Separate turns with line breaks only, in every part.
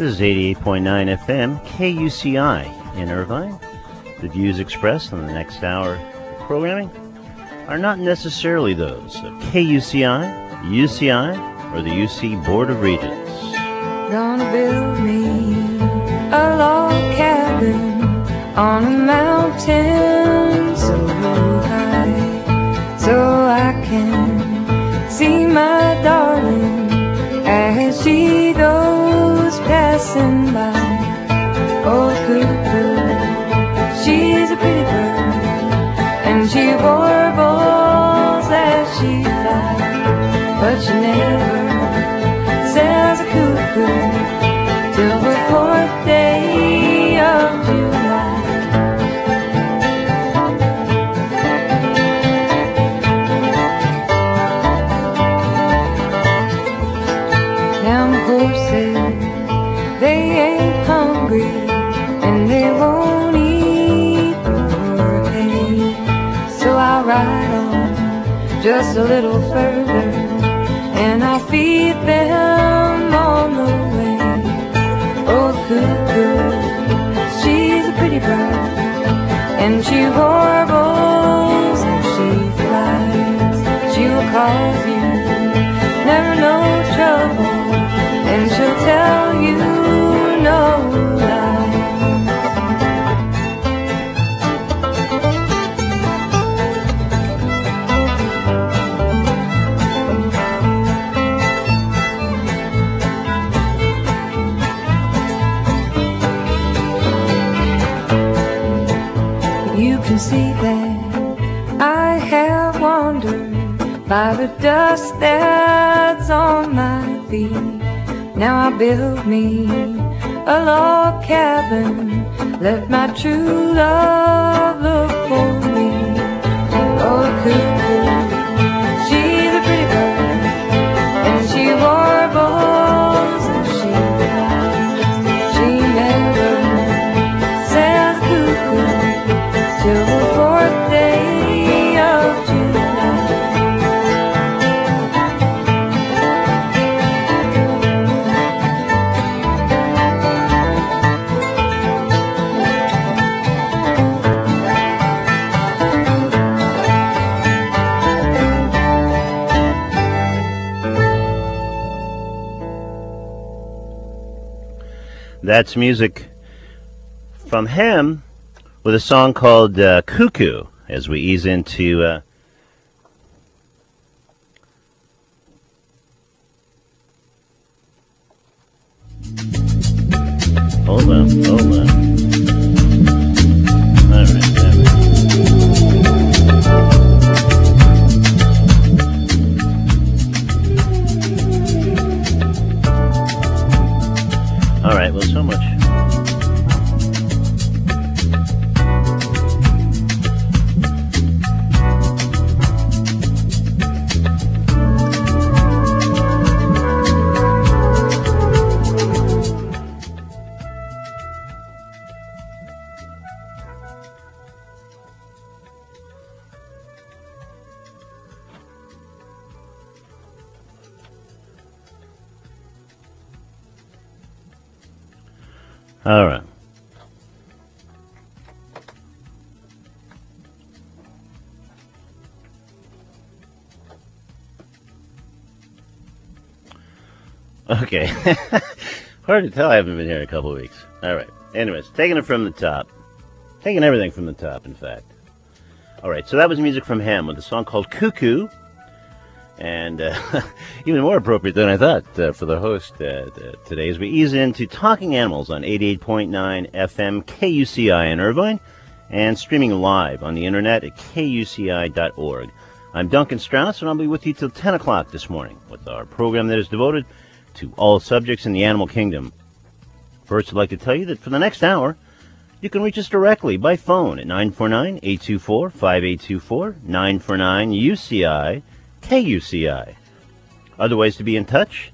This is 88.9 FM, KUCI in Irvine. The views expressed on the next hour of programming are not necessarily those of KUCI, UCI, or the UC Board of Regents.
Gonna build me a log cabin on a mountain so high, so I can see my darling as she goes passing by. Oh, cuckoo, she's a pretty bird, and she warbles as she flies, but she never says a cuckoo till the 4th day of July. Them horses, they ain't hungry, and they won't eat more hay. So I'll ride on just a little further, and I'll feed them on the way. Oh, cuckoo, she's a pretty bird, and she warbles and she flies. She'll cause you never no trouble, and she'll tell you no lies. You can see that I have wandered by the dust that's on my feet. Now I build me a log cabin, let my true love look for me. Oh, cuckoo, she's a pretty bird, and she warbles and she flies. She never says cuckoo till the 4th day of July.
That's music from him with a song called Cuckoo, as we ease into hold on. All right. All right, well, so much. All right. Okay. Hard to tell. I haven't been here in a couple of weeks. All right. Anyways, taking it from the top. Taking everything from the top, in fact. All right. So that was music from him with a song called Cuckoo. And even more appropriate than I thought for the host today as we ease into Talking Animals on 88.9 FM KUCI in Irvine and streaming live on the internet at kuci.org. I'm Duncan Strauss, and I'll be with you till 10 o'clock this morning with our program that is devoted to all subjects in the animal kingdom. First, I'd like to tell you that for the next hour, you can reach us directly by phone at 949-824-5824, 949-UCI, KUCI. Other ways to be in touch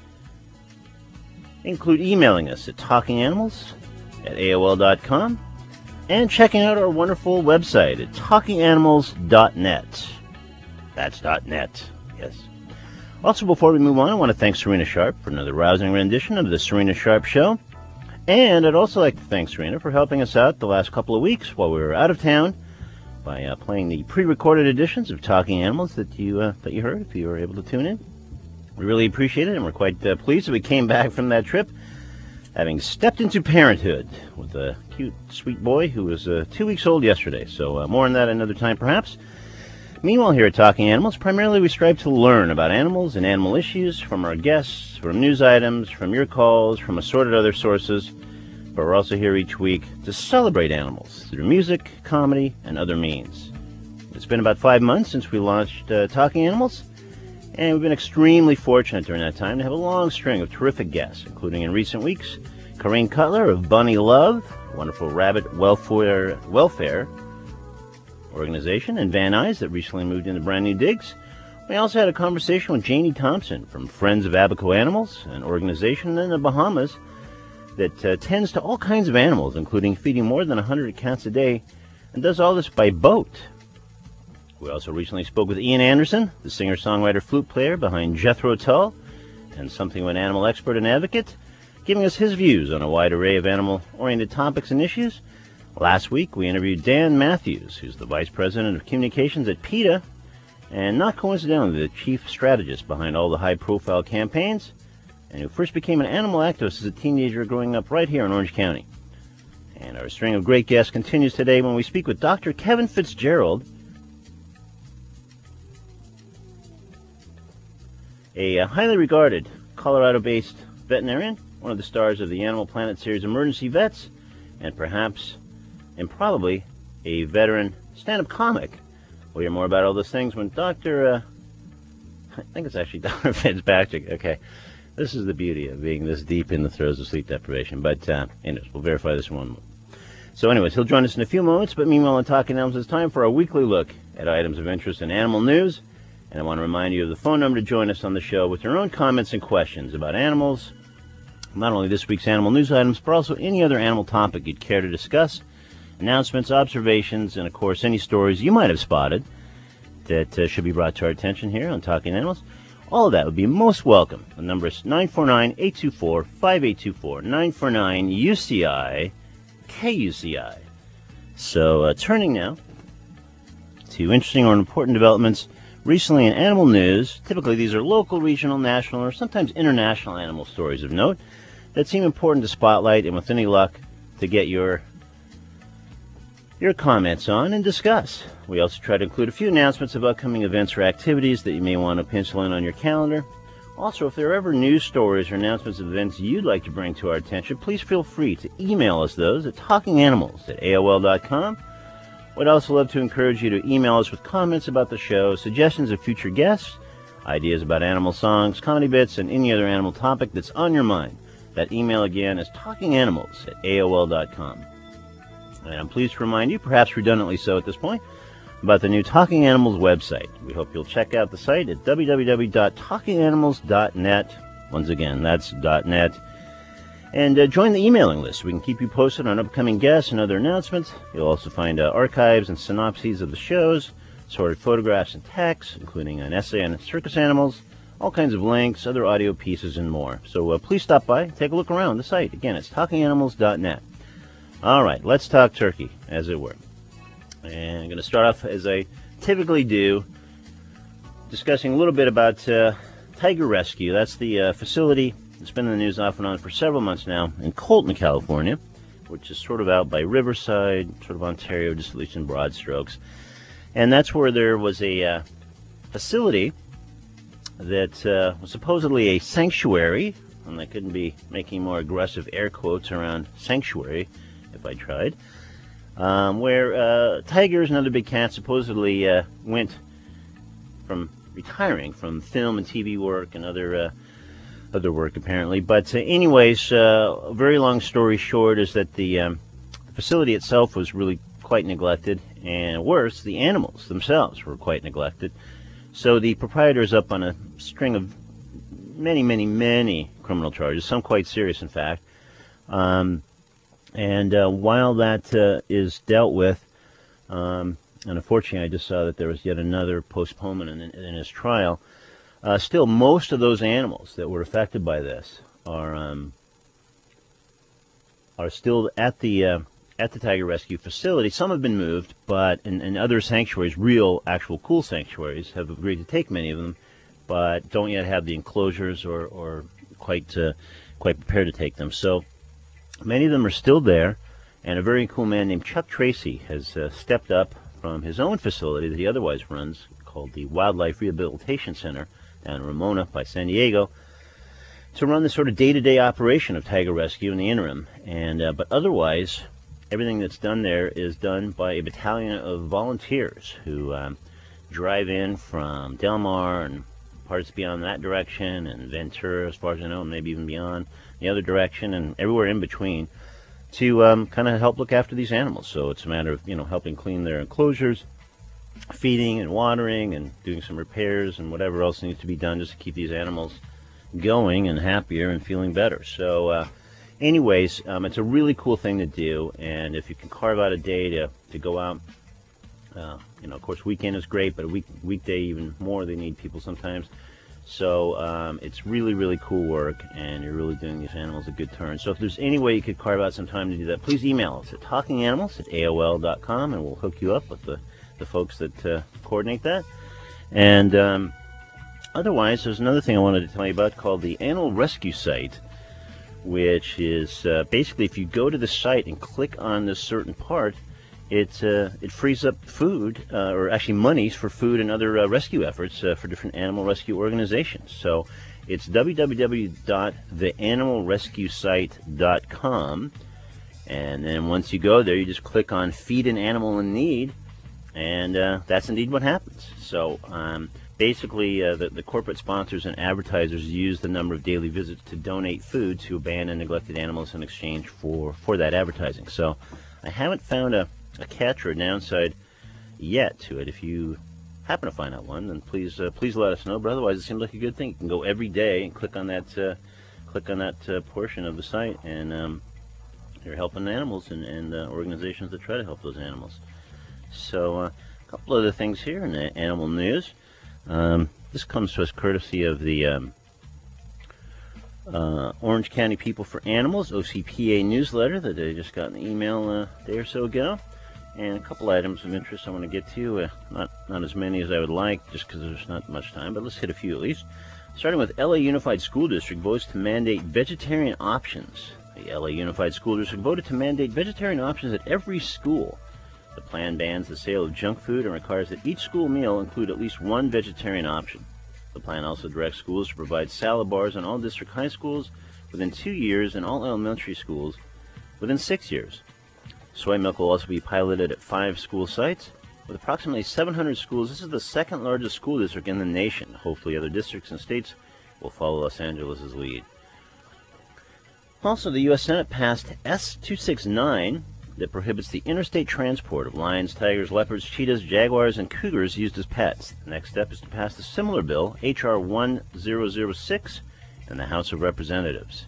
include emailing us at talkinganimals@aol.com and checking out our wonderful website at talkinganimals.net. That's .net, yes. Also, before we move on, I want to thank Serena Sharp for another rousing rendition of the Serena Sharp Show. And I'd also like to thank Serena for helping us out the last couple of weeks while we were out of town by playing the pre-recorded editions of Talking Animals that you heard, if you were able to tune in. We really appreciate it, and we're quite pleased that we came back from that trip having stepped into parenthood with a cute, sweet boy who was 2 weeks old yesterday. So more on that another time, perhaps. Meanwhile, here at Talking Animals, primarily we strive to learn about animals and animal issues from our guests, from news items, from your calls, from assorted other sources. But we're also here each week to celebrate animals through music, comedy, and other means. It's been about 5 months since we launched Talking Animals, and we've been extremely fortunate during that time to have a long string of terrific guests, including in recent weeks, Corinne Cutler of Bunny Love, a wonderful rabbit welfare organization, and Van Nuys that recently moved into brand new digs. We also had a conversation with Janie Thompson from Friends of Abaco Animals, an organization in the Bahamas that tends to all kinds of animals, including feeding more than 100 cats a day, and does all this by boat. We also recently spoke with Ian Anderson, the singer-songwriter flute player behind Jethro Tull, and something of an animal expert and advocate, giving us his views on a wide array of animal-oriented topics and issues. Last week, we interviewed Dan Matthews, who's the Vice President of Communications at PETA, and not coincidentally, the chief strategist behind all the high-profile campaigns, and who first became an animal activist as a teenager growing up right here in Orange County. And our string of great guests continues today when we speak with Dr. Kevin Fitzgerald, a highly regarded Colorado-based veterinarian, one of the stars of the Animal Planet series Emergency Vets, and perhaps and probably a veteran stand-up comic. We'll hear more about all those things when I think it's actually Dr. Fitzpatrick. Okay, this is the beauty of being this deep in the throes of sleep deprivation. But anyways, we'll verify this one. So anyways, he'll join us in a few moments. But meanwhile, on Talking Animals, it's time for our weekly look at items of interest in animal news. And I want to remind you of the phone number to join us on the show with your own comments and questions about animals. Not only this week's animal news items, but also any other animal topic you'd care to discuss. Announcements, observations, and of course any stories you might have spotted that should be brought to our attention here on Talking Animals. All of that would be most welcome. The number is 949-824-5824, 949-UCI-KUCI. So turning now to interesting or important developments recently in animal news. Typically these are local, regional, national, or sometimes international animal stories of note that seem important to spotlight and with any luck to get your comments on and discuss. We also try to include a few announcements of upcoming events or activities that you may want to pencil in on your calendar. Also, if there are ever news stories or announcements of events you'd like to bring to our attention, please feel free to email us those at talkinganimals@aol.com. We'd also love to encourage you to email us with comments about the show, suggestions of future guests, ideas about animal songs, comedy bits, and any other animal topic that's on your mind. That email again is talkinganimals@aol.com. And I'm pleased to remind you, perhaps redundantly so at this point, about the new Talking Animals website. We hope you'll check out the site at www.talkinganimals.net. Once again, that's .net. And join the emailing list so we can keep you posted on upcoming guests and other announcements. You'll also find archives and synopses of the shows, sorted photographs and texts, including an essay on circus animals, all kinds of links, other audio pieces, and more. So please stop by, take a look around the site. Again, it's talkinganimals.net. All right, let's talk turkey, as it were. And I'm going to start off, as I typically do, discussing a little bit about Tiger Rescue. That's the facility that's been in the news off and on for several months now in Colton, California, which is sort of out by Riverside, sort of Ontario, just at least in broad strokes. And that's where there was a facility that was supposedly a sanctuary, and I couldn't be making more aggressive air quotes around sanctuary if I tried, where tigers and other big cats supposedly went from retiring from film and TV work and other work apparently. But anyways, a very long story short is that the facility itself was really quite neglected, and worse, the animals themselves were quite neglected. So the proprietor is up on a string of many criminal charges, some quite serious in fact. And while that is dealt with, and unfortunately I just saw that there was yet another postponement in his trial, Still, most of those animals that were affected by this are still at the Tiger Rescue facility. Some have been moved, but in other sanctuaries, real, actual cool sanctuaries, have agreed to take many of them, but don't yet have the enclosures or quite prepared to take them. So many of them are still there, and a very cool man named Chuck Tracy has stepped up from his own facility that he otherwise runs, called the Wildlife Rehabilitation Center down in Ramona by San Diego, to run the sort of day-to-day operation of Tiger Rescue in the interim. And but otherwise, everything that's done there is done by a battalion of volunteers who drive in from Del Mar and parts beyond that direction, and Ventura, as far as I know, maybe even beyond the other direction, and everywhere in between, to kind of help look after these animals. So it's a matter of, helping clean their enclosures, feeding and watering, and doing some repairs and whatever else needs to be done just to keep these animals going and happier and feeling better. So anyways, it's a really cool thing to do, and if you can carve out a day to go out, of course weekend is great, but a weekday even more. They need people sometimes. So it's really, really cool work, and you're really doing these animals a good turn. So if there's any way you could carve out some time to do that, please email us at talkinganimals@aol.com, and we'll hook you up with the folks that coordinate that. And otherwise, there's another thing I wanted to tell you about called the Animal Rescue Site, which is basically, if you go to the site and click on this certain part, it frees up food, or actually monies for food and other rescue efforts for different animal rescue organizations. So it's www.theanimalrescuesite.com, and then once you go there, you just click on Feed an Animal in Need, and that's indeed what happens. So basically, the corporate sponsors and advertisers use the number of daily visits to donate food to abandoned and neglected animals in exchange for that advertising. So I haven't found a catch or a downside yet to it. If you happen to find out one, then please let us know. But otherwise, it seems like a good thing. You can go every day and click on that portion of the site, and you're helping animals and organizations that try to help those animals. So a couple other things here in the animal news. This comes to us courtesy of the Orange County People for Animals, OCPA newsletter that I just got an email a day or so ago. And a couple items of interest I want to get to. Not as many as I would like, just because there's not much time, but let's hit a few at least. Starting with LA Unified School District votes to mandate vegetarian options. The LA Unified School District voted to mandate vegetarian options at every school. The plan bans the sale of junk food and requires that each school meal include at least one vegetarian option. The plan also directs schools to provide salad bars in all district high schools within 2 years and all elementary schools within 6 years. Soy milk will also be piloted at 5 school sites. With approximately 700 schools, this is the second largest school district in the nation. Hopefully other districts and states will follow Los Angeles' lead. Also, the U.S. Senate passed S-269 that prohibits the interstate transport of lions, tigers, leopards, cheetahs, jaguars, and cougars used as pets. The next step is to pass the similar bill, H.R. 1006, in the House of Representatives.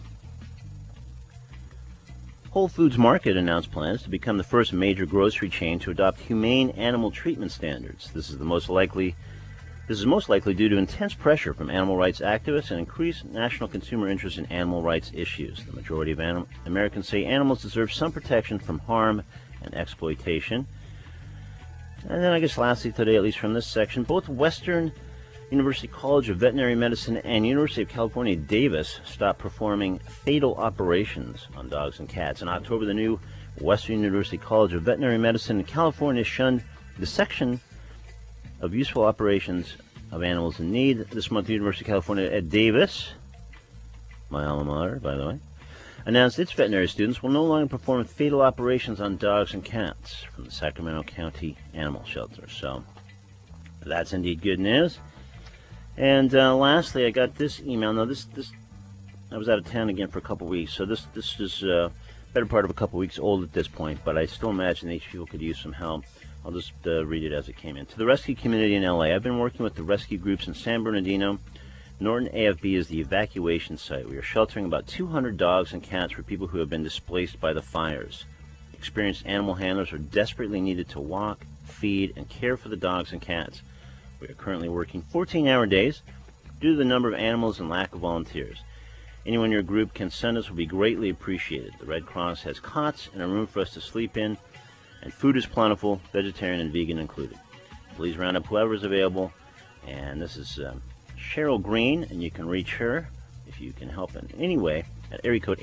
Whole Foods Market announced plans to become the first major grocery chain to adopt humane animal treatment standards. This is most likely due to intense pressure from animal rights activists and increased national consumer interest in animal rights issues. The majority of Americans say animals deserve some protection from harm and exploitation. And then I guess lastly today, at least from this section, both Western University College of Veterinary Medicine and University of California, Davis stopped performing fatal operations on dogs and cats. In October, the new Western University College of Veterinary Medicine in California shunned the section of useful operations of animals in need. This month, the University of California at Davis, my alma mater, by the way, announced its veterinary students will no longer perform fatal operations on dogs and cats from the Sacramento County Animal Shelter. So that's indeed good news. And lastly, I got this email. Now, this I was out of town again for a couple weeks, so this is better part of a couple weeks old at this point, but I still imagine these people could use some help. I'll just read it as it came in. To the rescue community in LA, I've been working with the rescue groups in San Bernardino. Norton AFB is the evacuation site. We are sheltering about 200 dogs and cats for people who have been displaced by the fires. Experienced animal handlers are desperately needed to walk, feed, and care for the dogs and cats. We are currently working 14-hour days, due to the number of animals and lack of volunteers. Anyone in your group can send us will be greatly appreciated. The Red Cross has cots and a room for us to sleep in, and food is plentiful, vegetarian and vegan included. Please round up whoever is available. And this is Cheryl Green, and you can reach her if you can help in any way at area code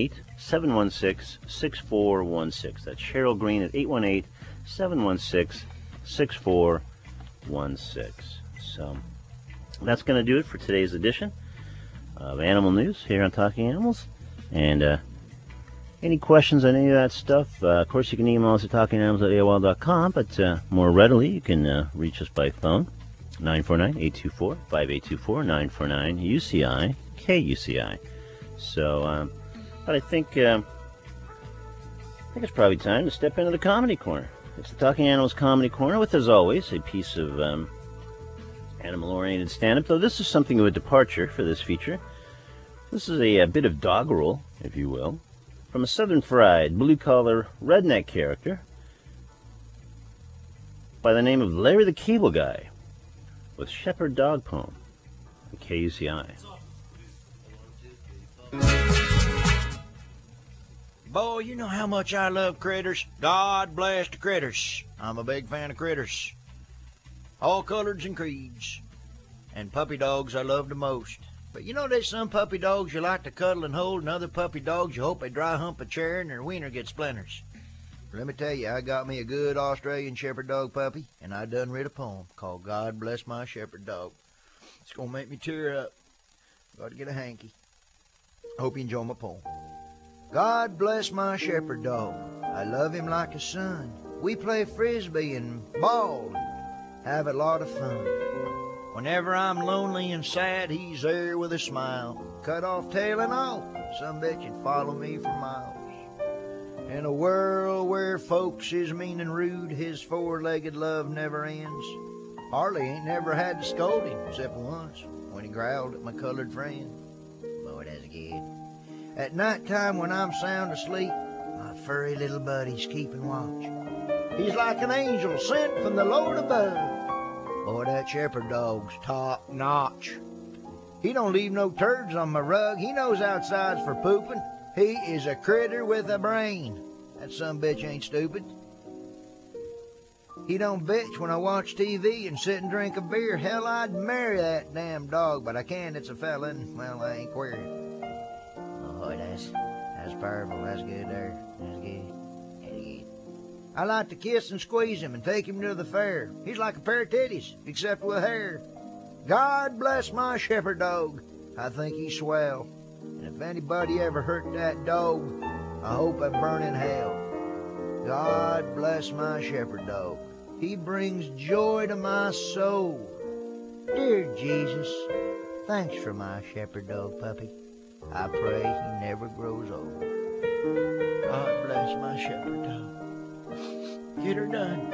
818-716-6416. That's Cheryl Green at 818-716-6416. So that's going to do it for today's edition of Animal News here on Talking Animals. And any questions on any of that stuff, of course you can email us at talkinganimals@aol.com, but more readily you can reach us by phone, 949-824-5824, 949-UCI-KUCI. So, but I think it's probably time to step into the Comedy Corner. It's the Talking Animals Comedy Corner with, as always, a piece of animal-oriented stand-up, though this is something of a departure for this feature. This is a bit of doggerel, if you will, from a southern-fried, blue-collar, redneck character by the name of Larry the Cable Guy, with Shepherd Dog Poem on KUCI.
Boy, you know how much I love critters. God bless the critters. I'm a big fan of critters. All colors and creeds. And puppy dogs I love the most. But you know there's some puppy dogs you like to cuddle and hold, and other puppy dogs you hope they dry hump a chair and their wiener gets splinters. Let me tell you, I got me a good Australian Shepherd dog puppy, and I done read a poem called God Bless My Shepherd Dog. It's going to make me tear up. Got to get a hanky. Hope you enjoy my poem. God bless my shepherd dog. I love him like a son. We play frisbee and ball and have a lot of fun. Whenever I'm lonely and sad, he's there with a smile. Cut off tail and all. Some bitch would follow me for miles. In a world where folks is mean and rude, his four-legged love never ends. Harley ain't never had to scold him, except once, when he growled at my colored friend. Boy, that's good. At night time when I'm sound asleep, my furry little buddy's keeping watch. He's like an angel sent from the Lord above. Boy, that shepherd dog's top notch. He don't leave no turds on my rug. He knows outside's for pooping. He is a critter with a brain. That sumbitch ain't stupid. He don't bitch when I watch TV and sit and drink a beer. Hell, I'd marry that damn dog, but I can't. It's a felon. Well, I ain't queer. Oh, that's powerful. That's good there. That's good. That's good. I like to kiss and squeeze him and take him to the fair. He's like a pair of titties, except with hair. God bless my shepherd dog. I think he's swell. And if anybody ever hurt that dog, I hope I burn in hell. God bless my shepherd dog. He brings joy to my soul. Dear Jesus, thanks for my shepherd dog puppy. I pray he never grows old. God bless my shepherd dog. Get her done.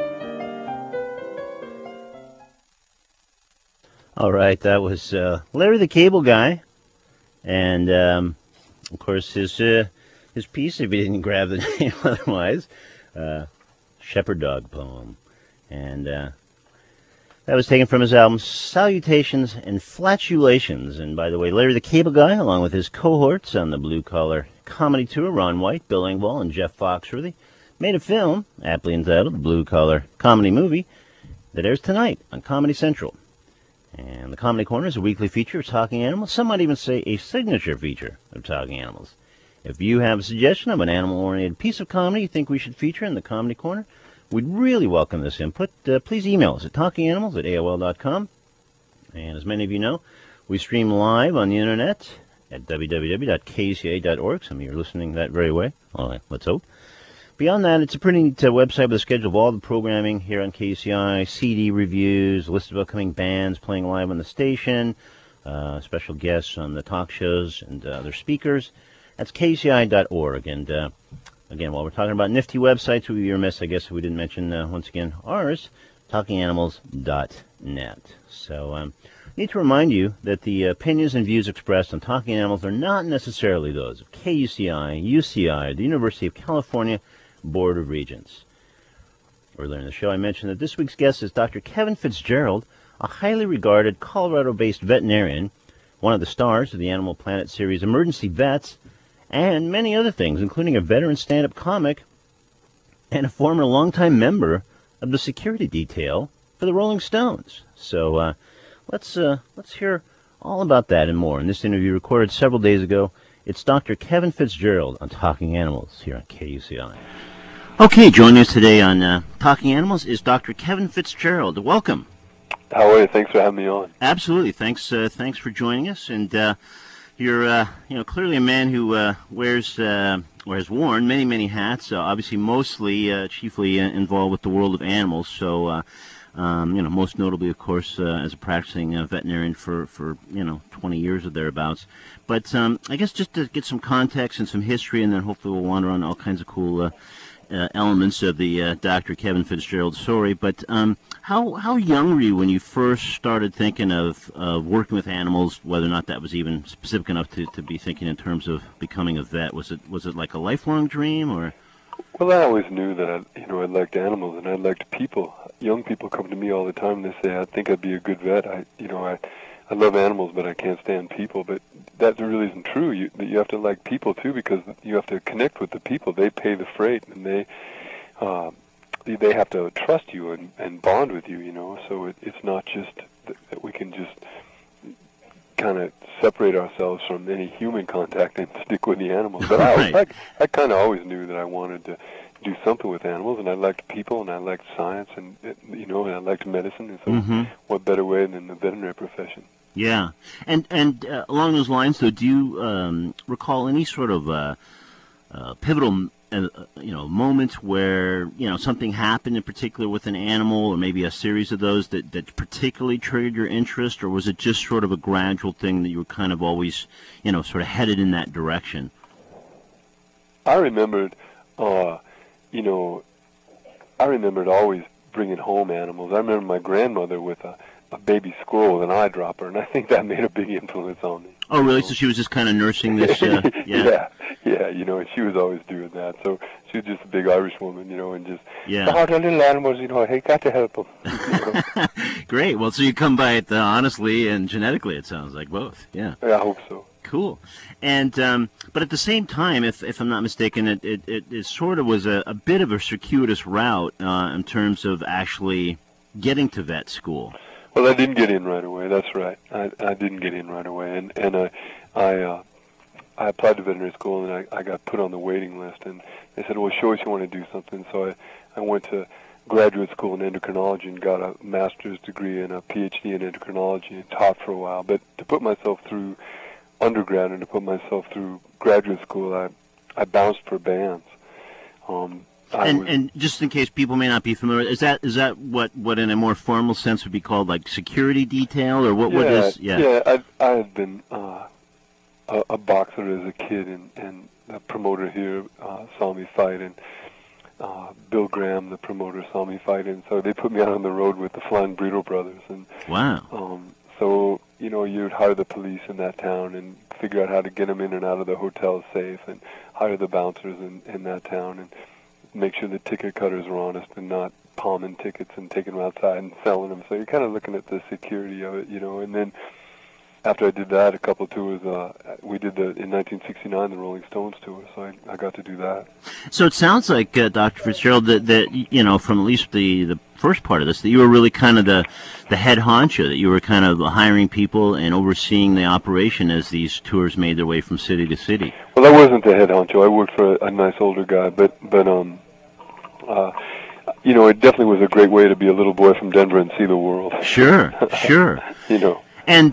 All right, that was Larry the Cable Guy, and of course his piece, if you didn't grab the name otherwise, Shepherd Dog Poem, and that was taken from his album Salutations and Flatulations. And by the way, Larry the Cable Guy, along with his cohorts on the Blue Collar Comedy Tour, Ron White, Bill Engvall, and Jeff Foxworthy, made a film aptly entitled The Blue Collar Comedy Movie that airs tonight on Comedy Central. And the Comedy Corner is a weekly feature of Talking Animals. Some might even say a signature feature of Talking Animals. If you have a suggestion of an animal-oriented piece of comedy you think we should feature in the Comedy Corner, we'd really welcome this input. Please email us at talkinganimals@aol.com. And as many of you know, we stream live on the internet at www.kca.org. Some of you are listening that very way. All right, let's hope. Beyond that, it's a pretty neat website with a schedule of all the programming here on KUCI, CD reviews, a list of upcoming bands playing live on the station, special guests on the talk shows and other speakers. That's KUCI.org. And again, while we're talking about nifty websites, we'd be remiss, I guess, if we didn't mention, once again, ours, talkinganimals.net. So I need to remind you that the opinions and views expressed on Talking Animals are not necessarily those of KUCI, UCI, the University of California Board of Regents. Earlier in the show, I mentioned that this week's guest is Dr. Kevin Fitzgerald, a highly regarded Colorado-based veterinarian, one of the stars of the Animal Planet series Emergency Vets, and many other things, including a veteran stand-up comic and a former longtime member of the security detail for the Rolling Stones. So let's hear all about that and more in this interview recorded several days ago. It's Dr. Kevin Fitzgerald on Talking Animals here on KUCI. Okay, joining us today on Talking Animals is Dr. Kevin Fitzgerald. Welcome.
How are you? Thanks for having me on.
Absolutely. Thanks for joining us. And you're clearly a man who wears or has worn many hats. Obviously, mostly, chiefly involved with the world of animals. So, most notably, of course, as a practicing veterinarian for 20 years or thereabouts. But I guess just to get some context and some history, and then hopefully we'll wander on all kinds of cool elements of the Dr. Kevin Fitzgerald story. But how young were you when you first started thinking of working with animals, whether or not that was even specific enough to be thinking in terms of becoming a vet? Was it like a lifelong dream, or?
Well, I always knew that I liked animals and I liked people. Young people come to me all the time and they say, "I think I'd be a good vet. I love animals, but I can't stand people." But that really isn't true. You have to like people too, because you have to connect with the people. They pay the freight, and they have to trust you and bond with you. So it's not just that we can just kind of separate ourselves from any human contact and stick with the animals. But I kind of always knew that I wanted to do something with animals, and I liked people, and I liked science, and and I liked medicine. And so, what better way than the veterinary profession?
Yeah, and along those lines, though, do you recall any sort of pivotal moment where something happened in particular with an animal, or maybe a series of those that particularly triggered your interest, or was it just sort of a gradual thing that you were kind of always sort of headed in that direction?
I remembered always bringing home animals. I remember my grandmother with a baby squirrel with an eyedropper, and I think that made a big influence on me.
Oh, really? So she was just kind of nursing this?
Yeah. And she was always doing that. So she was just a big Irish woman, and just, "Oh, the little animals, hey, got to help them."
Great. Well, so you come by it honestly and genetically, it sounds like both. Yeah.
I hope so.
Cool. And but at the same time, if I'm not mistaken, it sort of was a bit of a circuitous route in terms of actually getting to vet school.
Well, I didn't get in right away. That's right. I didn't get in right away, and I applied to veterinary school, and I got put on the waiting list, and they said, "Well, show us you want to do something." So I went to graduate school in endocrinology and got a master's degree and a PhD in endocrinology and taught for a while. But to put myself through undergrad and to put myself through graduate school, I bounced for bands.
And just in case people may not be familiar, is that what in a more formal sense would be called like security detail, or what is?
Yeah. I had been a boxer as a kid, and the promoter here saw me fight, and Bill Graham, the promoter, saw me fight, and so they put me out on the road with the Flying Burrito Brothers. And
wow.
So you'd hire the police in that town and figure out how to get them in and out of the hotel safe, and hire the bouncers in that town, and make sure the ticket cutters were honest and not palming tickets and taking them outside and selling them. So you're kind of looking at the security of it, and then after I did that, a couple of tours, we did in 1969, the Rolling Stones tour, so I got to do that.
So it sounds like, Dr. Fitzgerald, that from at least the first part of this, that you were really kind of the head honcho, that you were kind of hiring people and overseeing the operation as these tours made their way from city to city.
Well, I wasn't the head honcho. I worked for a nice older guy, but it definitely was a great way to be a little boy from Denver and see the world.
Sure. And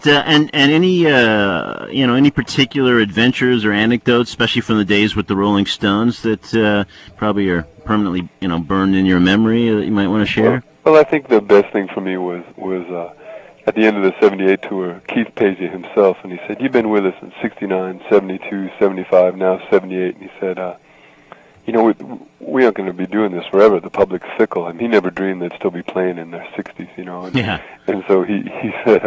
any particular adventures or anecdotes, especially from the days with the Rolling Stones, that probably are permanently burned in your memory that you might want to share?
Well, I think the best thing for me was at the end of the 78 tour, Keith Paisley himself, and he said, "You've been with us in 69, 72, 75, now 78, and he said, we aren't going to be doing this forever. The public's fickle." And he never dreamed they'd still be playing in their 60s, And so he said,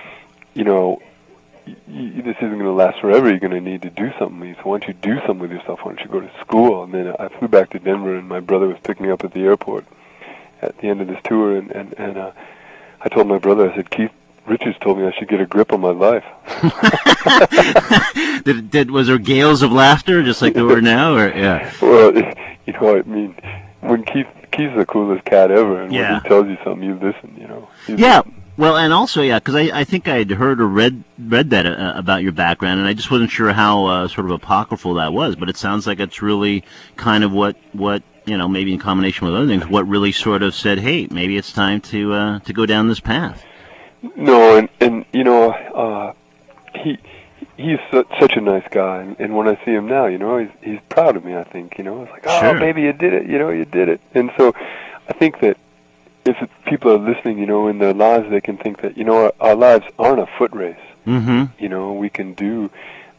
this isn't going to last forever. You're going to need to do something. So why don't you do something with yourself? Why don't you go to school? And then I flew back to Denver, and my brother was picking me up at the airport at the end of this tour, and I I told my brother, I said, Keith Richards told me I should get a grip on my life.
Was there gales of laughter, just like there were now, or yeah?
Well, you know, I mean, when Keith's the coolest cat ever, and when he tells you something, you listen. You know.
Yeah. Well, and also, because I think I had heard or read that about your background, and I just wasn't sure how sort of apocryphal that was. But it sounds like it's really kind of what maybe in combination with other things, what really sort of said, hey, maybe it's time to go down this path.
No, and you know, he's such a nice guy, and when I see him now, you know, he's proud of me. I think, you know, it's like, oh, baby, you did it. You know, you did it. And so, I think that if people are listening, you know, in their lives, they can think that, you know, our lives aren't a foot race.
Mm-hmm.
You know, we can do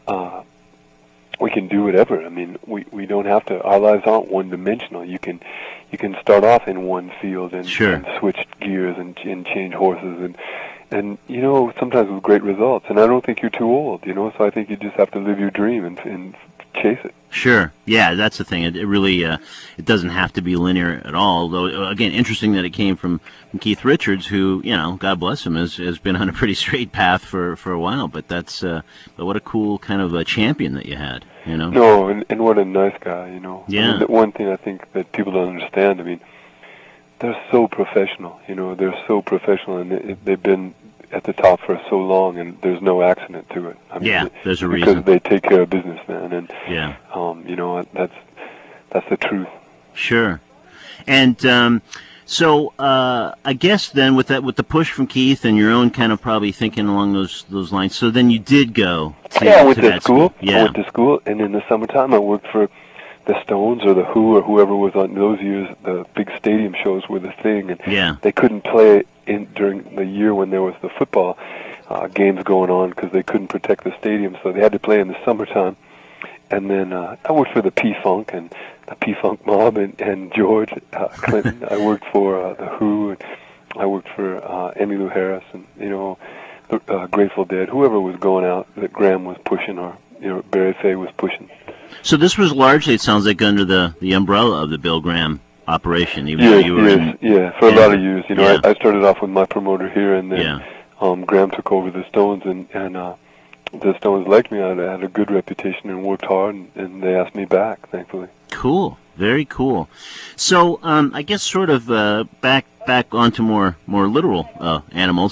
whatever. I mean, we don't have to. Our lives aren't one-dimensional. You can start off in one field and switch gears and change horses and you know, sometimes with great results. And I don't think you're too old. You know, so I think you just have to live your dream and chase it.
Sure. Yeah, that's the thing. It really it doesn't have to be linear at all. Though, again, interesting that it came from Keith Richards, who, you know, God bless him, has been on a pretty straight path for a while. But that's but what a cool kind of a champion that you had. You know.
No, and what a nice guy. You know.
Yeah.
I mean, the one thing I think that people don't understand. I mean, they're so professional. You know, they're so professional, and they've been at the top for so long, and there's no accident to it. I mean,
there's a reason.
Because they take care of business, man, and you know, that's the truth.
Sure. And so I guess then with the push from Keith and your own kind of probably thinking along those lines, so then you did go.
I went to school. I went to school, and in the summertime I worked for the Stones or the Who or whoever was on those years. The big stadium shows were the thing, and they couldn't play during the year when there was the football games going on because they couldn't protect the stadium, so they had to play in the summertime. And then I worked for the P-Funk and the P-Funk Mob and George Clinton. I worked for the Who, and I worked for Emmylou Harris, and you know, the Grateful Dead, whoever was going out that Graham was pushing, or you know, Barry Fay was pushing.
So this was largely, it sounds like, under the umbrella of the Bill Graham operation. Even though you were
for a lot of years. You know, I started off with my promoter here, and then Graham took over the Stones, and the Stones liked me. I had a good reputation and worked hard, and they asked me back, thankfully.
Cool, very cool. So I guess sort of back onto more literal animals.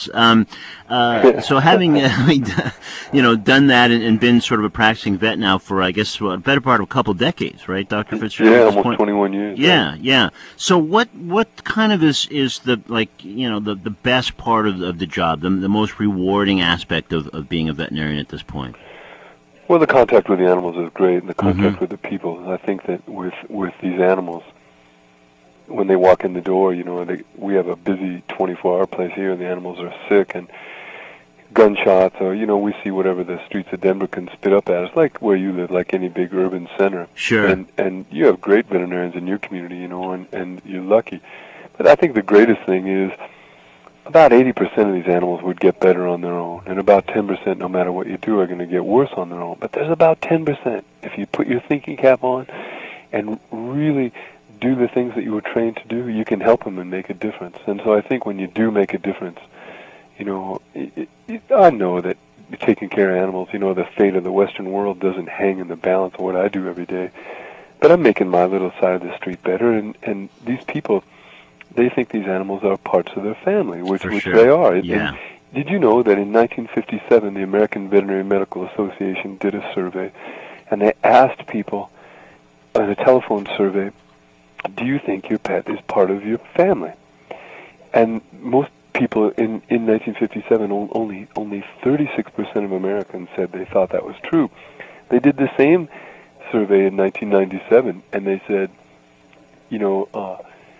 So having you know, done that and been sort of a practicing vet now for, I guess, a better part of a couple decades, right, Dr. Fitzgerald?
Yeah, almost 21 years.
Yeah. So what kind of is the, like, you know, the best part of the job, the most rewarding aspect of being a veterinarian at this point?
Well, the contact with the animals is great, and the contact with the people. I think that with these animals, when they walk in the door, you know, we have a busy 24-hour place here, and the animals are sick, and gunshots, or, you know, we see whatever the streets of Denver can spit up at us, like where you live, like any big urban center.
Sure.
And you have great veterinarians in your community, you know, and you're lucky. But I think the greatest thing is about 80% of these animals would get better on their own, and about 10%, no matter what you do, are going to get worse on their own. But there's about 10%. If you put your thinking cap on and really do the things that you were trained to do, you can help them and make a difference. And so I think when you do make a difference, you know, I know that taking care of animals, you know, the fate of the Western world doesn't hang in the balance of what I do every day. But I'm making my little side of the street better, and these people, they think these animals are parts of their family, which they are.
Yeah.
And did you know that in 1957, the American Veterinary Medical Association did a survey, and they asked people in a telephone survey, do you think your pet is part of your family? And most people in 1957, only 36% of Americans said they thought that was true. They did the same survey in 1997, and they said, you know,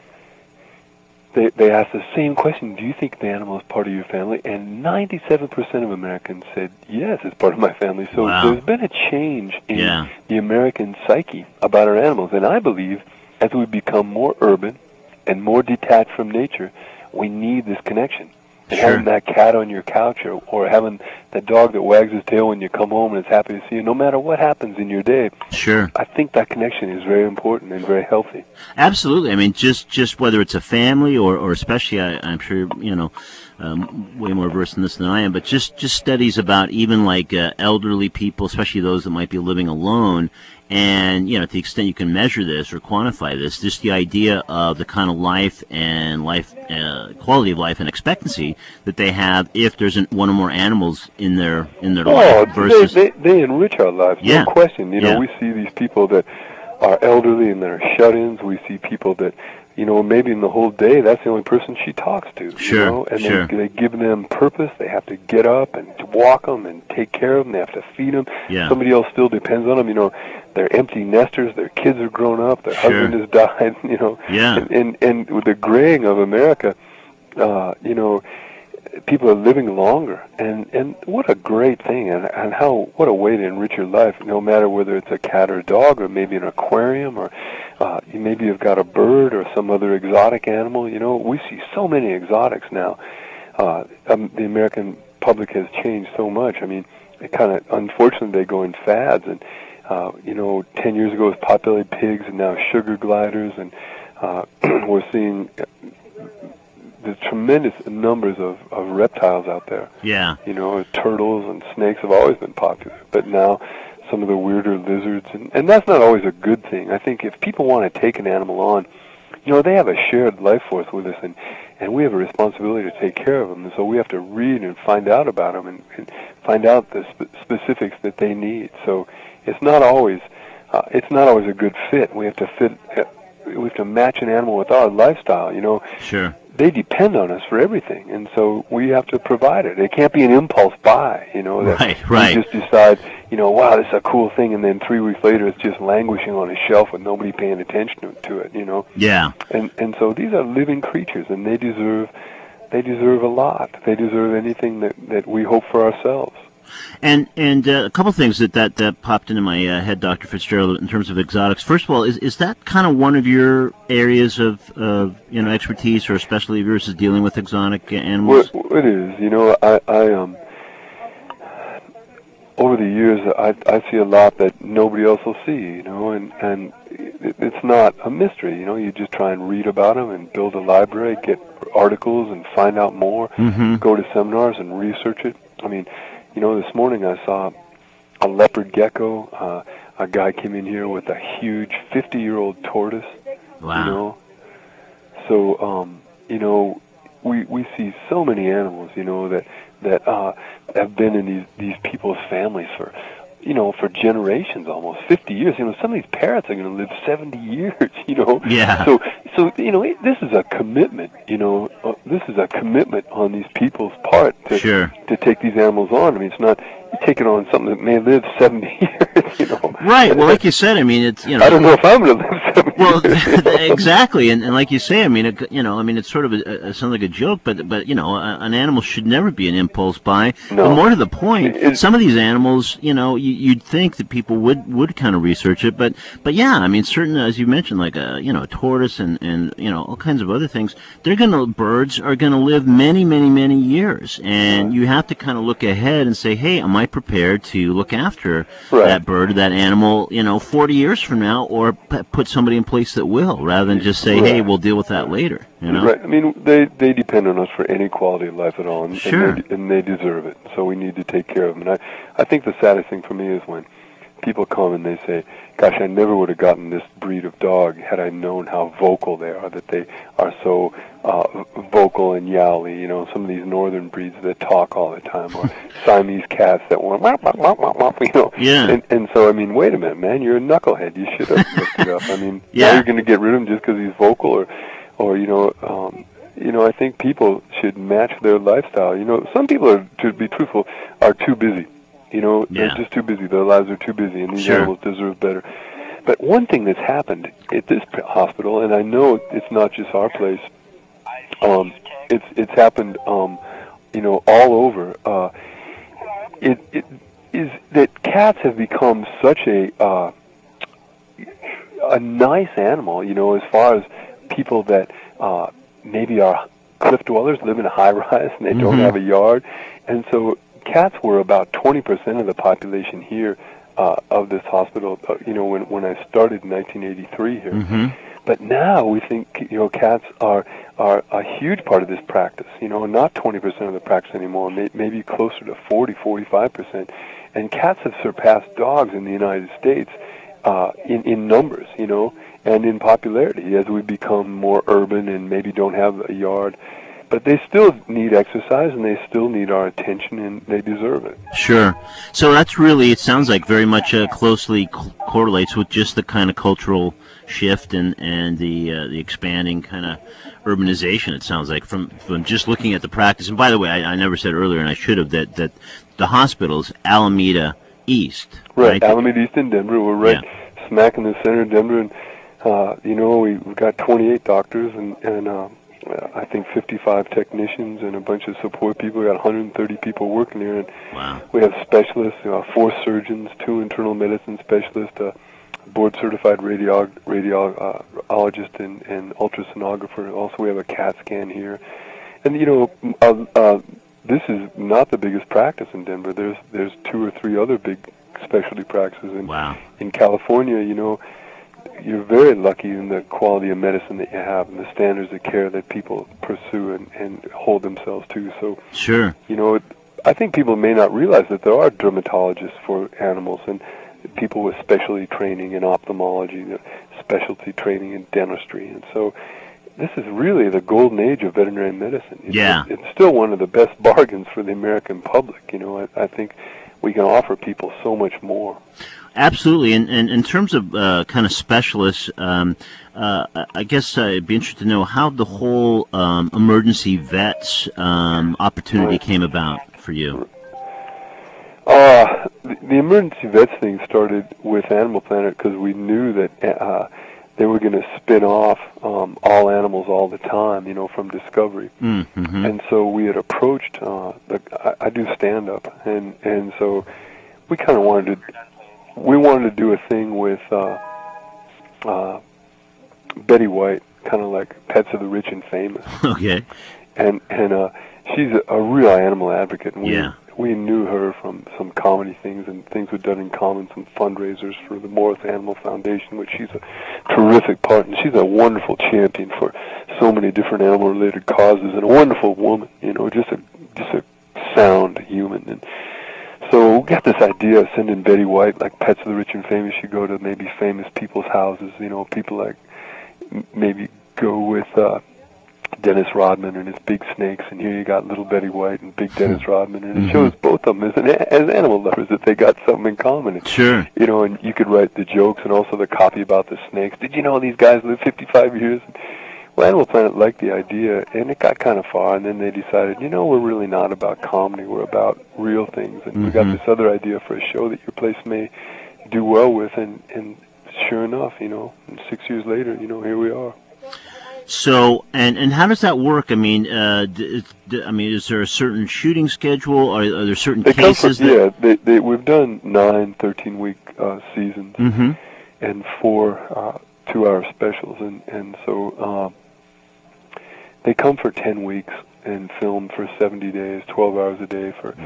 they asked the same question, do you think the animal is part of your family? And 97% of Americans said, yes, it's part of my family. So there's been a change in the American psyche about our animals, and I believe as we become more urban and more detached from nature, we need this connection. And
Sure.
having that cat on your couch, or having that dog that wags his tail when you come home and is happy to see you, no matter what happens in your day,
Sure.
I think that connection is very important and very healthy.
Absolutely. I mean, just whether it's a family or especially, I'm sure, way more versed in this than I am, but just studies about even like elderly people, especially those that might be living alone. And, to the extent you can measure this or quantify this, just the idea of the kind of life and quality of life and expectancy that they have if there's one or more animals in their life versus...
they enrich our lives,
Yeah.
no question.
Yeah.
We see these people that are elderly and that are shut-ins. We see people that, maybe in the whole day, that's the only person she talks to.
Sure,
And
sure.
they give them purpose. They have to get up and walk them and take care of them. They have to feed them.
Yeah.
Somebody else still depends on them. They're empty nesters. Their kids are grown up. Their
Sure.
husband has died.
Yeah.
And with the graying of America, people are living longer, and what a great thing, and what a way to enrich your life, no matter whether it's a cat or a dog, or maybe an aquarium, or maybe you've got a bird or some other exotic animal. We see so many exotics now. The American public has changed so much. I mean, unfortunately, they go in fads, and 10 years ago it was pot-bellied pigs, and now sugar gliders, and we're seeing the tremendous numbers of reptiles out there.
Yeah.
Turtles and snakes have always been popular, but now some of the weirder lizards, and that's not always a good thing. I think if people want to take an animal on, they have a shared life force with us, and we have a responsibility to take care of them, and so we have to read and find out about them and find out the specifics that they need. So it's not always a good fit. We have to match an animal with our lifestyle.
Sure.
They depend on us for everything, and so we have to provide it. It can't be an impulse buy, that
Right.
we just decide, wow, this is a cool thing, and then 3 weeks later it's just languishing on a shelf with nobody paying attention to it,
Yeah.
And so these are living creatures, and they deserve a lot. They deserve anything that we hope for ourselves.
And a couple things that popped into my head, Dr. Fitzgerald, in terms of exotics. First of all, is that kind of one of your areas of expertise or specialty of yours, is dealing with exotic animals?
Well, it is. I over the years I see a lot that nobody else will see. And it's not a mystery. You just try and read about them and build a library, get articles and find out more.
Mm-hmm.
Go to seminars and research it. I mean, this morning I saw a leopard gecko. A guy came in here with a huge 50-year-old tortoise.
Wow.
So, we see so many animals, that have been in these people's families for generations, almost 50 years. Some of these parrots are going to live 70 years,
Yeah.
So this is a commitment, this is a commitment on these people's part to take these animals on. I mean, it's not, you take it on something that may live 70 years,
Right. Well, like you said, I mean, it's,
I don't know if I'm going to live 70
years. Exactly. And like you say, I mean, it's sort of sounds like a joke, but an animal should never be an impulse buy.
No.
But more to the point, some of these animals, you'd think that people would kind of research it, but yeah, I mean, certain, as you mentioned, like a tortoise and all kinds of other things, birds are gonna live many, many, many years, and you have to kind of look ahead and say, hey, am I prepared to look after that bird or that animal, 40 years from now, or put somebody in place that will, rather than just say, hey, we'll deal with that later.
Right. I mean, they depend on us for any quality of life at all, and,
sure.
and they deserve it. So we need to take care of them. And I think the saddest thing for me is when people come and they say, gosh, I never would have gotten this breed of dog had I known how vocal they are, that they are so vocal and yowly. Some of these northern breeds that talk all the time, or Siamese cats that want,
Yeah.
And so, I mean, wait a minute, man, you're a knucklehead. You should have looked it up. I mean,
yeah.
Now you're going to get rid of him just because he's vocal, or I think people should match their lifestyle. Some people to be truthful, are too busy. They're just too busy. Their lives are too busy, and these animals deserve better. But one thing that's happened at this hospital, and I know it's not just our place, it's happened, all over. It is that cats have become such a nice animal. As far as people that maybe are cliff dwellers, live in a high-rise, and they don't have a yard. And so cats were about 20% of the population here of this hospital, when I started in 1983 here. But now we think, cats are a huge part of this practice, not 20% of the practice anymore, maybe closer to 40-45%. And cats have surpassed dogs in the United States in numbers, and in popularity as we become more urban and maybe don't have a yard. But they still need exercise, and they still need our attention, and they deserve it.
Sure. So that's really, it sounds like very much closely correlates with just the kind of cultural shift and the expanding kind of urbanization, it sounds like, from just looking at the practice. And by the way, I never said earlier, and I should have, that the hospital's Alameda East.
Right, Alameda East in Denver. We're right smack in the center of Denver, and we've got 28 doctors and I think 55 technicians and a bunch of support people. We got 130 people working here, and we have specialists, 4 surgeons, 2 internal medicine specialists, a board-certified radiologist and ultrasonographer. Also, we have a CAT scan here, and this is not the biggest practice in Denver. There's 2 or 3 other big specialty practices in California. You're very lucky in the quality of medicine that you have and the standards of care that people pursue and hold themselves to. So,
sure,
I think people may not realize that there are dermatologists for animals and people with specialty training in ophthalmology, specialty training in dentistry, and so this is really the golden age of veterinary medicine. It's still one of the best bargains for the American public. I think we can offer people so much more.
Absolutely, and in terms of kind of specialists, I guess I'd be interested to know how the whole emergency vets opportunity came about for you.
The emergency vets thing started with Animal Planet because we knew that they were going to spin off all animals all the time, from Discovery. And so we had approached, I do stand-up, and so we kind of wanted to do a thing with Betty White, kind of like Pets of the Rich and Famous.
Okay.
And she's a real animal advocate, and we knew her from some comedy things and things we'd done in common, some fundraisers for the Morris Animal Foundation, which she's a terrific part, and she's a wonderful champion for so many different animal-related causes, and a wonderful woman, just a sound human. And so we got this idea of sending Betty White, like Pets of the Rich and Famous. You go to maybe famous people's houses, people like maybe go with Dennis Rodman and his big snakes, and here you got little Betty White and big Dennis Rodman, and it shows both of them as animal lovers that they got something in common. And,
sure.
And you could write the jokes and also the copy about the snakes. Did you know these guys live 55 years? Well, Animal Planet liked the idea, and it got kind of far, and then they decided, we're really not about comedy, we're about real things, and we got this other idea for a show that your place may do well with, and sure enough, and 6 years later, here we are.
So, and how does that work? I mean, is there a certain shooting schedule? Are there certain cases?
We've done 9 13-week seasons and 4 2-hour specials, and so they come for 10 weeks and film for 70 days, 12 hours a day for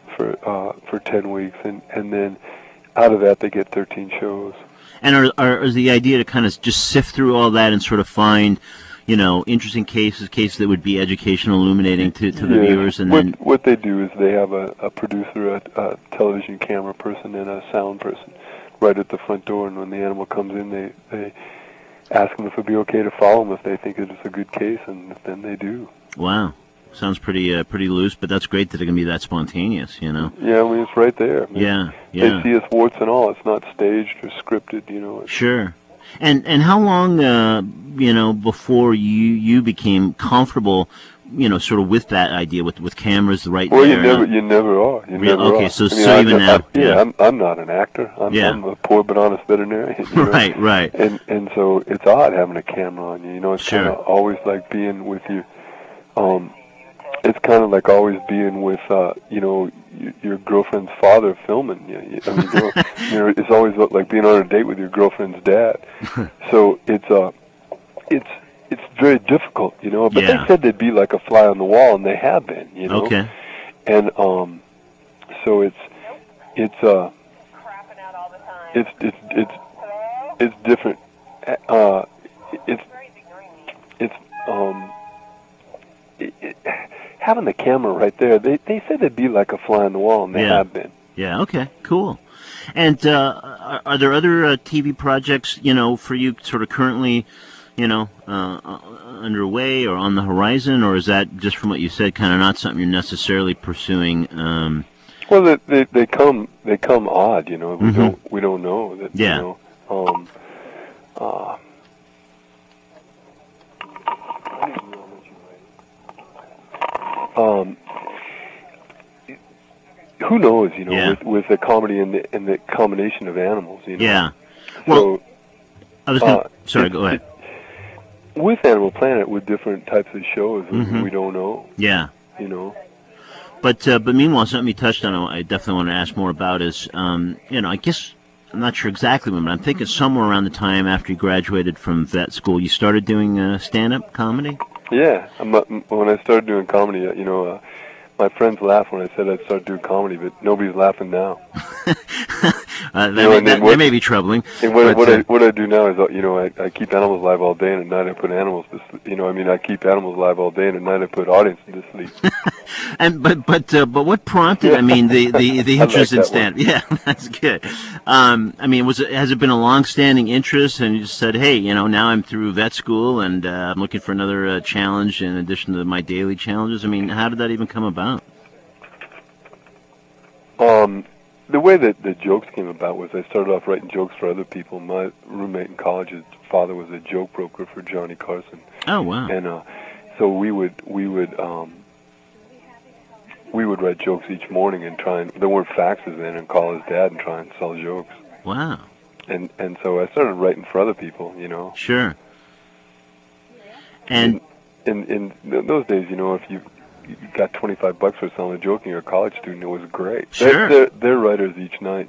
10 weeks, and then out of that they get 13 shows.
And is the idea to kind of just sift through all that and sort of find, interesting cases that would be educational, illuminating to the viewers? And then
what they do is they have a producer, a television camera person, and a sound person right at the front door. And when the animal comes in, they ask them if it'd be okay to follow them if they think it's a good case, and then they do.
Wow. Sounds pretty loose, but that's great that it can be that spontaneous,
Yeah, it's right there.
Yeah.
They see us warts and all. It's not staged or scripted,
Sure. And how long, before you became comfortable, sort of with that idea, with cameras right there?
Well, you never are. You never are.
So even now.
I'm not an actor. I'm a poor but honest veterinarian.
Right.
And so it's odd having a camera on you. It's kind of always like being with you. It's kind of like always being with, your girlfriend's father filming you. It's always like being on a date with your girlfriend's dad. So it's it's very difficult, you know. But
Yeah.
they said they'd be like a fly on the wall, and they have been, you know.
Okay.
And so it's it's different. It's having the camera right there. They said they'd be like a fly on the wall, and they
Yeah.
have been.
Yeah. Okay. Cool. And are there other TV projects, you know, for you sort of currently, you know, underway or on the horizon, or is that just from what you said, kind of not something you're necessarily pursuing?
Well, they come odd, you know. We don't know that.
Yeah.
You know, who knows, you know,
Yeah.
with the comedy and the combination of animals, you know.
Yeah. Well,
So,
I was going sorry, go ahead.
with Animal Planet, with different types of shows, we don't know,
Yeah.
you know.
But meanwhile, something you touched on, I definitely want to ask more about is, you know, I guess I'm not sure exactly when, but I'm thinking somewhere around the time after you graduated from vet school, you started doing stand-up comedy.
Yeah, when I started doing comedy, you know, my friends laugh when I said I'd start doing comedy, but nobody's laughing now.
That may be troubling.
And what I do now is, you know, I keep animals alive all day, and at night I put animals to sleep. You know, I mean, I keep animals alive all day, and at night I put audiences to sleep.
And but what prompted? I mean, the interest in
that
stand. Yeah, that's good. I mean, has it been a long-standing interest, and you just said, hey, you know, now I'm through vet school, and I'm looking for another challenge in addition to my daily challenges. I mean, how did that even come about?
The way that the jokes came about was I started off writing jokes for other people. My roommate in college, his father was a joke broker for Johnny Carson.
Oh wow!
And so we would write jokes each morning and try and there weren't faxes then, and call his dad and try and sell jokes.
Wow!
And so I started writing for other people, you know.
Sure. And
in those days, you know, if you got $25 for selling a joke and you're a college student, it was great.
Sure.
They're writers each night.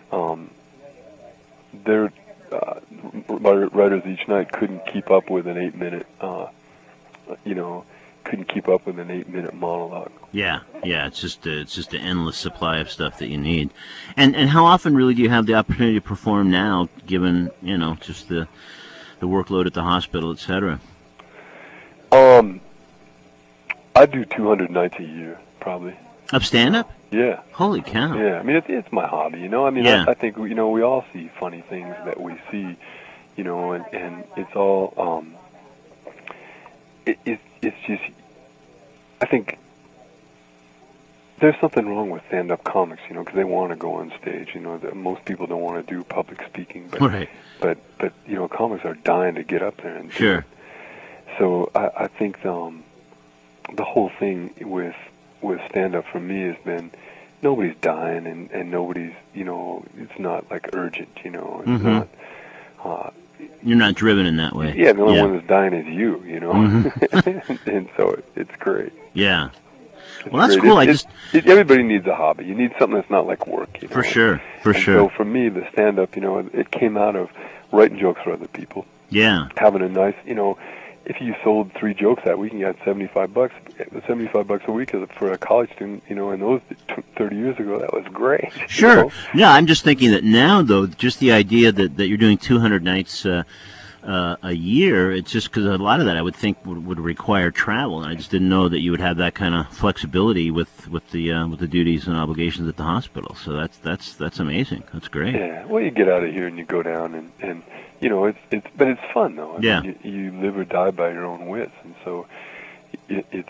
Writers each night couldn't keep up with an 8-minute, couldn't keep up with an 8-minute monologue.
Yeah. It's just an endless supply of stuff that you need. And how often really do you have the opportunity to perform now, given, you know, just the workload at the hospital, et cetera?
I do 200 nights a year, probably.
Of stand-up?
Yeah.
Holy cow!
Yeah, I mean it's my hobby, you know. I mean,
Yeah.
I think, you know, we all see funny things that we see, you know, and it's all it's just, I think there's something wrong with stand-up comics, you know, because they want to go on stage, you know. Most people don't want to do public speaking, but
Right.
but you know, comics are dying to get up there and do
Sure.
it. So I think the whole thing with stand-up for me has been nobody's dying and nobody's, you know, it's not like urgent, you know. It's not.
You're not driven in that way.
Yeah, the only one that's dying is you know. And so it's great.
Yeah.
It's
Well, that's
great.
cool.
Everybody needs a hobby. You need something that's not like work, you know.
For sure.
And so for me, the stand-up, you know, it came out of writing jokes for other people,
Yeah.
having a nice, you know. If you sold 3 jokes that week, you got $75. $75 a week for a college student, you know. In those 30 years ago, that was great.
Sure.
You know?
Yeah, I'm just thinking that now, though, just the idea that you're doing 200 nights a year, it's just because a lot of that I would think would require travel, and I just didn't know that you would have that kind of flexibility with the duties and obligations at the hospital. So that's amazing. That's great.
Yeah. Well, you get out of here and you go down and you know, but it's fun though. I mean, you live or die by your own wits, and so it's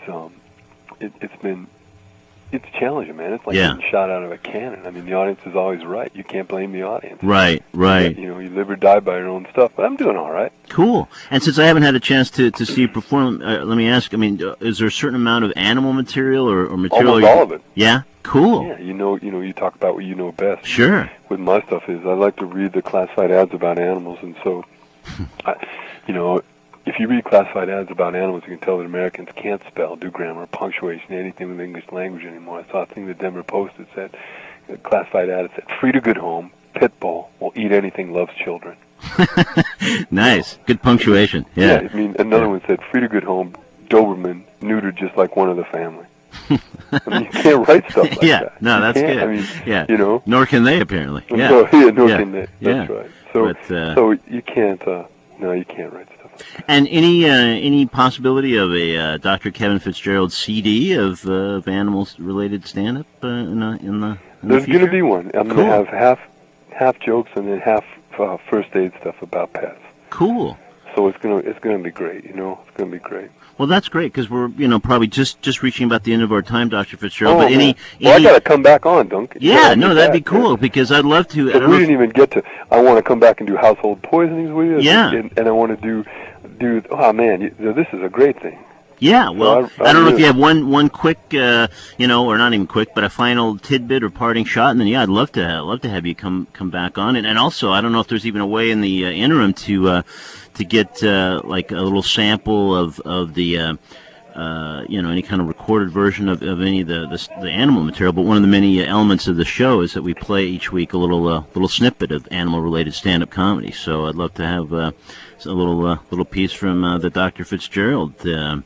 challenging, man. It's like getting shot out of a cannon. I mean, the audience is always right. You can't blame the audience.
Right.
You know, you live or die by your own stuff. But I'm doing all right.
Cool. And since I haven't had a chance to see you perform, let me ask. I mean, is there a certain amount of animal material or material?
Almost all of it.
Yeah. Cool.
Yeah. You know, you talk about what you know best.
Sure.
With my stuff is I like to read the classified ads about animals, and so, you know, if you read classified ads about animals, you can tell that Americans can't spell, do grammar, punctuation, anything with English language anymore. I saw a thing in the Denver Post that said, a classified ad that said, free to good home, pit bull, will eat anything, loves children.
Nice. Good punctuation. Yeah.
I mean, another one said, Frida Goodhome, Doberman, neutered just like one of the family. I mean, you can't write stuff like
Yeah.
that.
No,
You
that's
can't.
good.
I mean,
Yeah.
you know.
Nor can they, apparently. Yeah.
Nor
Yeah.
can they.
Yeah.
That's right. So,
But,
so you can't. No, you can't write stuff like that.
And any possibility of a Dr. Kevin Fitzgerald CD of animals-related stand-up in the
There's
future?
going to be one. I'm
Cool.
going to have half jokes and then half first aid stuff about pets.
Cool.
So it's gonna be great. You know, it's gonna be great.
Well, that's great because we're probably just reaching about the end of our time, Dr. Fitzgerald.
Oh,
but
man. Well, I got to come back on, Dunk.
Yeah, no, that'd be cool because I'd love to. I
But
don't
we
know if-
didn't even get to. I want to come back and do household poisonings with you.
Yeah.
And I want to do. Oh man, this is a great thing.
Yeah, well,
So
I don't know if
really-
you have one quick, or not even quick, but a final tidbit or parting shot, and then I'd love to have you come back on, and also I don't know if there's even a way in the interim to get like a little sample of the any kind of recorded version of any of the animal material. But one of the many elements of the show is that we play each week a little snippet of animal related stand up comedy. So I'd love to have a little piece from the Dr. Fitzgerald.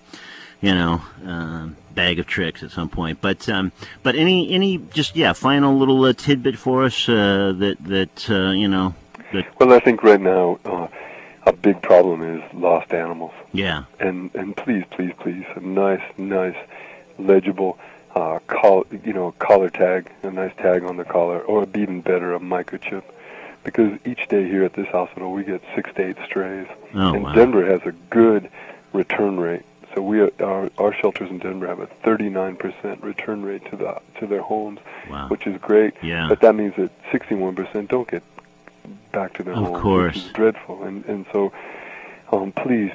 Bag of tricks at some point, but any just final little tidbit for us that.
Well, I think right now a big problem is lost animals.
Yeah.
And please, a nice, legible collar tag, a nice tag on the collar, or even better, a microchip. Because each day here at this hospital we get 6 to 8 strays, and
wow.
Denver has a good return rate. So our shelters in Denver have a 39% return rate to their homes,
Wow.
which is great.
Yeah.
But that means that 61% don't get back to their
Of
homes,
course.
which is dreadful. And so, please,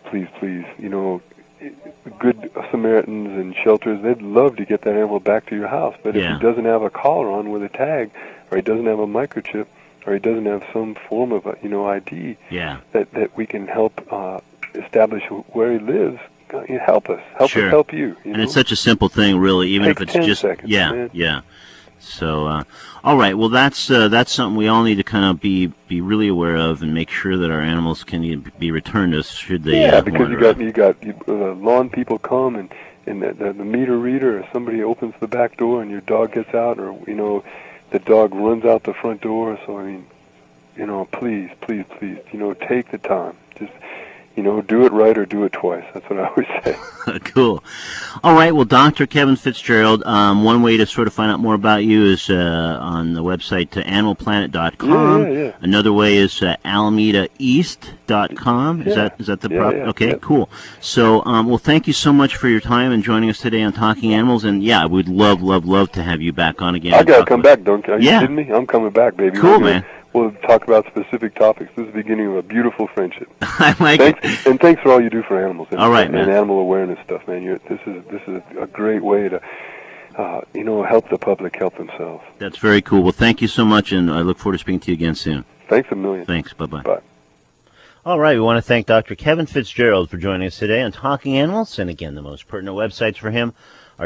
good Samaritans and shelters, they'd love to get that animal back to your house. But if
Yeah.
he doesn't have a collar on with a tag, or he doesn't have a microchip, or he doesn't have some form of ID
Yeah.
that we can help establish where he lives, help us.
Sure.
Us help you.
And it's such a simple thing, really, even if
Takes
it's
10
just
seconds, man.
yeah. So, all right. Well, that's something we all need to kind of be really aware of and make sure that our animals can be returned to us should they.
Because
wander
you got lawn people come and the meter reader, or somebody opens the back door and your dog gets out, or the dog runs out the front door. So I mean, please, take the time. Just do it right or do it twice. That's what I always say.
Cool. All right. Well, Dr. Kevin Fitzgerald, one way to sort of find out more about you is on the website animalplanet.com.
Yeah.
Another way is alamedaeast.com. Is
Yeah.
that the
Yeah,
proper?
yeah,
Okay,
yeah.
cool. So, well, thank you so much for your time and joining us today on Talking Animals. And yeah, we'd love to have you back on again.
I
and
gotta
talk
come
about-
back, don't you? Are you
Yeah.
kidding me? I'm coming back, baby.
Cool, man.
We'll talk about specific topics. This is the beginning of a beautiful friendship.
I like it.
Thanks for all you do for animals. And,
All right,
and
man.
animal awareness stuff, man. This is a great way to, help the public help themselves.
That's very cool. Well, thank you so much, and I look forward to speaking to you again soon.
Thanks a million.
Thanks. Bye-bye.
Bye.
All right, we want to thank Dr. Kevin Fitzgerald for joining us today on Talking Animals. And again, the most pertinent websites for him are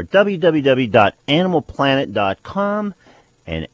www.animalplanet.com and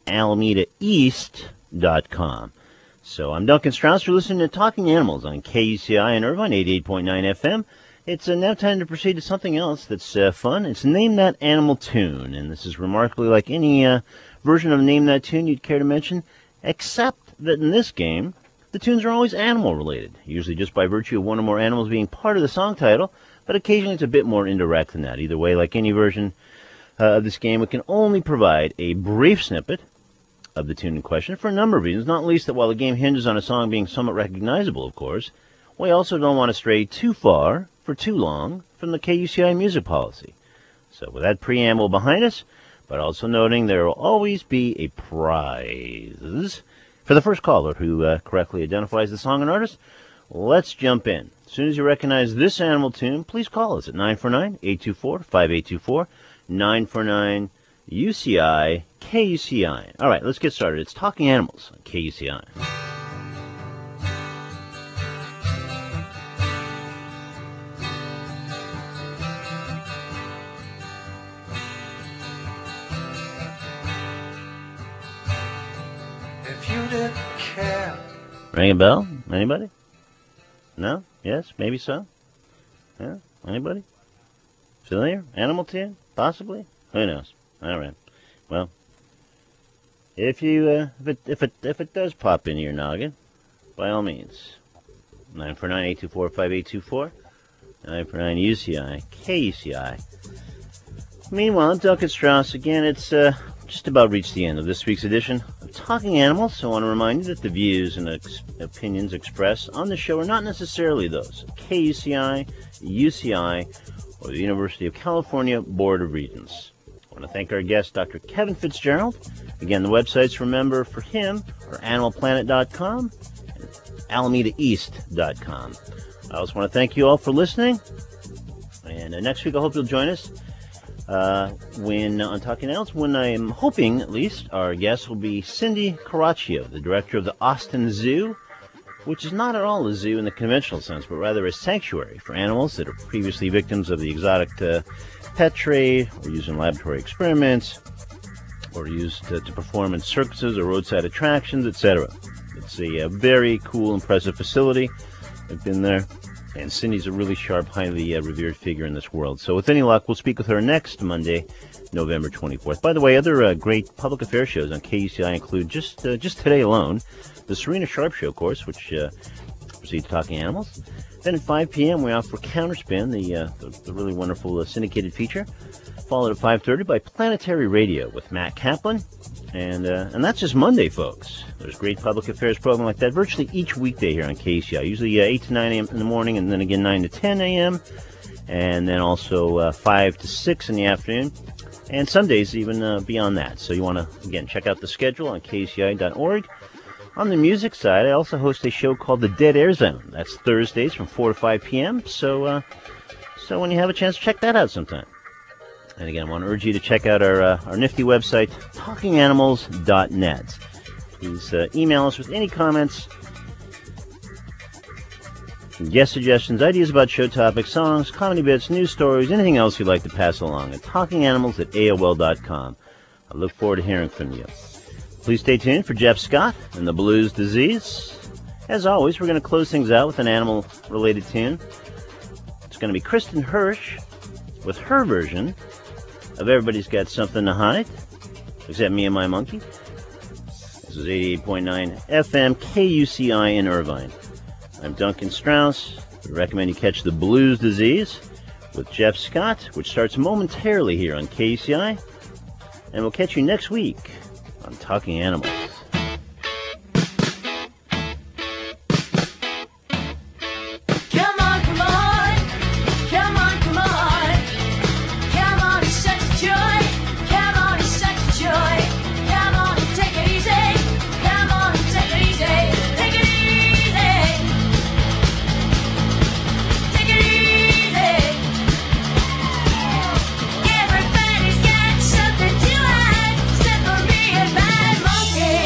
alamedaeast.com. So I'm Duncan Strauss. You're listening to Talking Animals on KUCI in Irvine, 88.9 FM. It's now time to proceed to something else that's fun. It's Name That Animal Tune, and this is remarkably like any version of Name That Tune you'd care to mention, except that in this game, the tunes are always animal-related, usually just by virtue of one or more animals being part of the song title, but occasionally it's a bit more indirect than that. Either way, like any version of this game, we can only provide a brief snippet of the tune in question for a number of reasons, not least that while the game hinges on a song being somewhat recognizable, of course, we also don't want to stray too far for too long from the KUCI music policy. So with that preamble behind us, but also noting there will always be a prize for the first caller who correctly identifies the song and artist, let's jump in. As soon as you recognize this animal tune, please call us at 949-824-5824, 949 UCI, KUCI. All right, let's get started. It's Talking Animals on KUCI.
If you didn't care,
Ring a bell? Anybody? No? Yes? Maybe so? Yeah? Anybody? Familiar? Animal tune? Possibly? Who knows? All right. Well, if it does pop into your noggin, by all means, 949-824-5824, 949-UCI, KUCI. Meanwhile, I'm Duncan Strauss. Again, it's just about reached the end of this week's edition of Talking Animals. So I want to remind you that the views and opinions expressed on the show are not necessarily those of KUCI, UCI, or the University of California Board of Regents. I want to thank our guest, Dr. Kevin Fitzgerald. Again, the websites, remember, for him are animalplanet.com and alamedaeast.com. I also want to thank you all for listening. And next week, I hope you'll join us when on Talking Animals, when I am hoping, at least, our guest will be Cindy Caraccio, the director of the Austin Zoo, which is not at all a zoo in the conventional sense, but rather a sanctuary for animals that are previously victims of the exotic pet trade, or used in laboratory experiments, or used to perform in circuses or roadside attractions, etc. It's a very cool, impressive facility. I've been there. And Cindy's a really sharp, highly revered figure in this world. So with any luck, we'll speak with her next Monday, November 24th. By the way, other great public affairs shows on KUCI include, just today alone, the Serena Sharp Show, of course, which precedes Talking Animals. Then at 5 p.m., we're out for Counterspin, the really wonderful syndicated feature, followed at 5:30 by Planetary Radio with Matt Kaplan. And that's just Monday, folks. There's a great public affairs program like that virtually each weekday here on KUCI, usually 8 to 9 a.m. in the morning, and then again 9 to 10 a.m., and then also 5 to 6 in the afternoon, and some days even beyond that. So you want to, again, check out the schedule on KUCI.org. On the music side, I also host a show called The Dead Air Zone. That's Thursdays from 4 to 5 p.m., so when you have a chance, check that out sometime. And again, I want to urge you to check out our nifty website, talkinganimals.net. Please email us with any comments, guest suggestions, ideas about show topics, songs, comedy bits, news stories, anything else you'd like to pass along at talkinganimals@aol.com. I look forward to hearing from you. Please stay tuned for Jeff Scott and the Blues Disease. As always, we're going to close things out with an animal-related tune. It's going to be Kristen Hirsch with her version of Everybody's Got Something to Hide, except me and my monkey. This is 88.9 FM KUCI in Irvine. I'm Duncan Strauss. We recommend you catch the Blues Disease with Jeff Scott, which starts momentarily here on KUCI. And we'll catch you next week on Talking Animals.
Everybody's got something to hide, except for me and my monkey.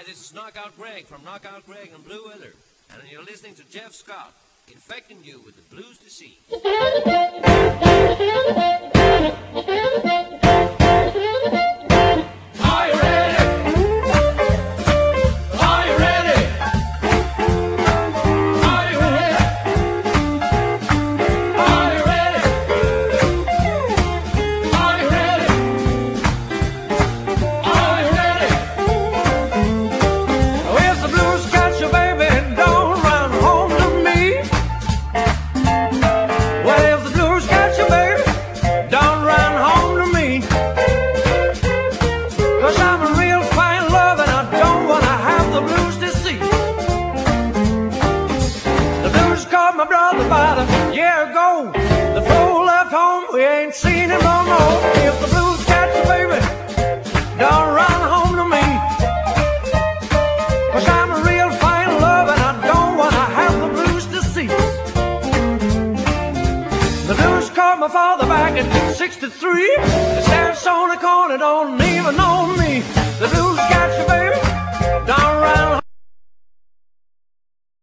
this is Knockout Greg from Knockout Greg and Blue Willer, and you're listening to Jeff Scott, infecting you with the blues disease. Are you ready? Are you ready? Are you ready? Are you ready? Are you ready? Are you ready? If the blues got you, baby, don't run home to me. Well, if the blues got you, baby, don't run home to me. 'Cause I'm a real fine love and I don't wanna have the blues disease. The blues caught my brother about a year ago. The fool left home, we ain't seen him no more. If the blues got you, baby, don't run home to me. 'Cause I'm a real fine love and I don't wanna have the blues disease. The blues caught my father back in '63. The Sarasota corner don't even know me. The blues got you, baby,